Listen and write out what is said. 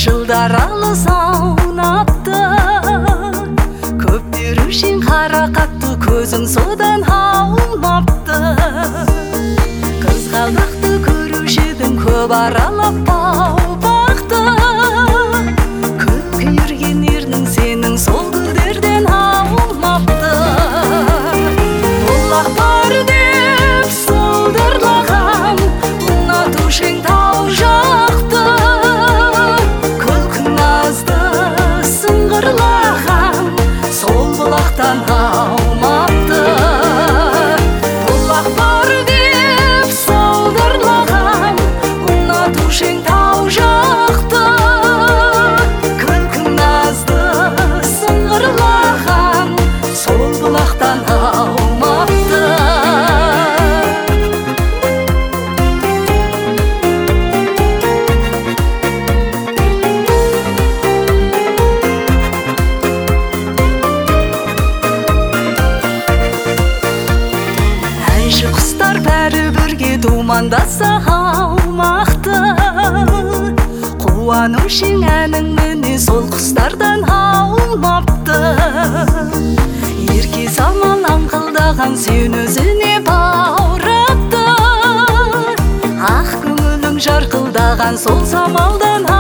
жылдар алыс аунапты, көптер үшін қарақатты, көзің содан аумапты. Қызғалдақты көруші едің, көп аралап бау-бақты, көпке ерген ернің сенің сол гүлдерден аумапты. Бұлақ бар деп сылдырлаған, ұнатушың тау жақты, күлкің назды сыңғырлаған, сол бұлақтан аумапты. Бұлақ бар деп сылдырлаған, ұнатушың тау жақты, күлкің назды сыңғырлаған, сол бұлақтан аумапты. Әнші құстар бәрі бірге думандаса аумақты, қуанушың әнің міне сол құстардан аумапты. Ерке самал аңқылдаған сен өзіне баурапты, ақ көңілің жарқылдаған сол самалдан